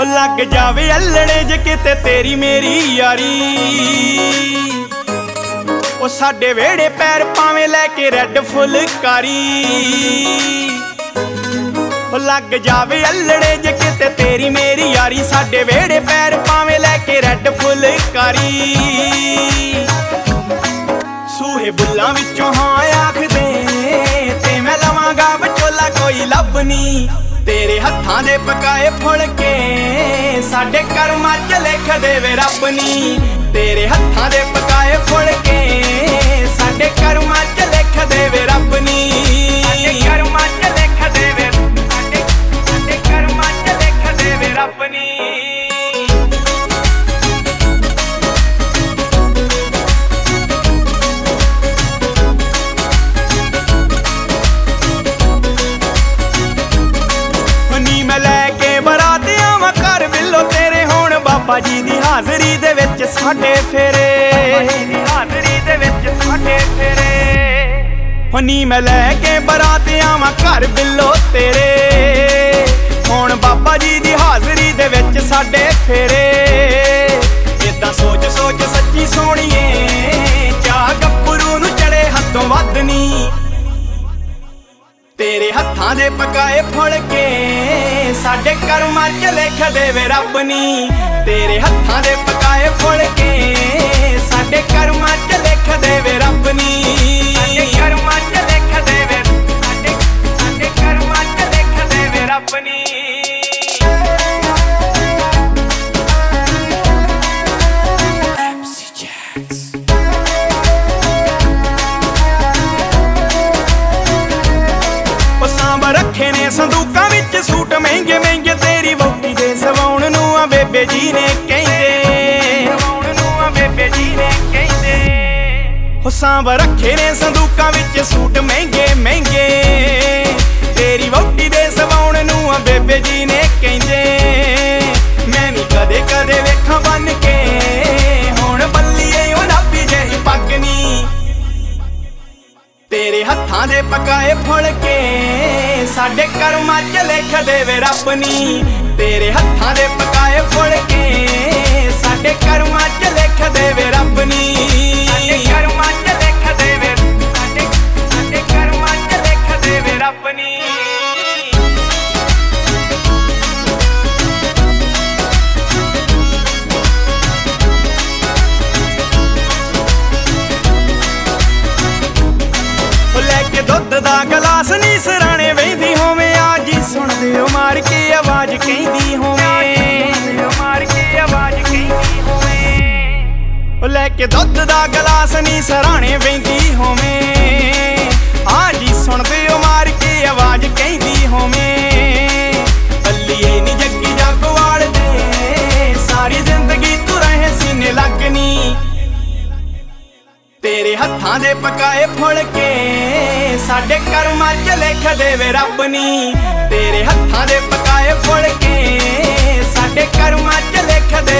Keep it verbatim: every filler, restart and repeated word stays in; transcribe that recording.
लग जावे अल्लड़े जे किते तेरी मेरी यारी। ओ साडे वेड़े पैर पावे लैके रैड फुलकारी। ओ लग जावे अल्लड़े जे किते तेरी मेरी यारी। साडे वेड़े पैर पावे लैके रैड फुलकारी। सूहे बुल्लां विचों हां आखदे ते मैं लवांगा विचोला कोई लभनी। तेरे हत्थां दे पकाए फुलके साडे कर्मां च लिख देवे रब नी। तेरे हत्थां दे पकाए फुलके साडे कर्मां च लिख देवे रब नी। साडे कर्मां च लिख देवे साडे साडे कर्मां च लिख देवे रब नी। बाबा जी दी हाज़री दे विच साडे फेरे। हाज़री दे विच साडे फेरे। हुनी मैं लैके बरात आवां घर बिल्लो तेरे। हुण बाबा जी दी हाज़री दे विच साडे फेरे। इदां सोच सोच सच्ची सोहणीए चाह गप्परू नूं चढ़े हत्थों वध नी। तेरे हत्थां दे पकाए फुलके साडे कर्मां च लिख देवे रब नी। तेरे हत्थां दे पकाए फुलके साडे कर्मां च लिख देवे रब नी। साडे कर्मां च लिख देवे साडे साडे कर्मां च लिख देवे रब नी। रखे ने संदूकां विच सूट महंगे महंगे तेरी वोटी दे सवाउण नूं आ बेबे जी ने कहिंदे। सवाउण नूं आ बेबे जी ने कहिंदे। हो सांभ रखे ने संदूकां विच सूट महंगे महंगे तेरी वोटी दे सवाउण नूं आ बेबे जी ने कहिंदे। मैं भी कदे कदे वेखां बन के हुण बल्लीए ओ नापी जही पग नी। तेरे हत्थां दे पकाए फुलके साडे कर्मां च लिख देवे रब नी। तेरे हत्थां दे पकाए फुलके साडे कर्मां च लिख देवे रब नी। साडे कर्मां च लिख देवे साडे साडे कर्मां च लिख देवे रब नी। दुध दा गलास नी सराणे वहिंदी होवे आज ही सुण दिओ मार के आवाज कहिंदी होवे। मार के आवाज कहिंदी होवे। लैके दुध दा गलास नी सराणे वहिंदी होवे आज ही सुण दिओ मार के आवाज कहिंदी होवे। बल्लीए नी जग्गी जागवाल दे सारी जिंदगी तू रहे सीने लगनी। तेरे हत्थां दे पकाए फुलके साडे कर्मां च लिख देवे रब नी। तेरे हत्थां दे पकाए फुलके साडे कर्मां च लिख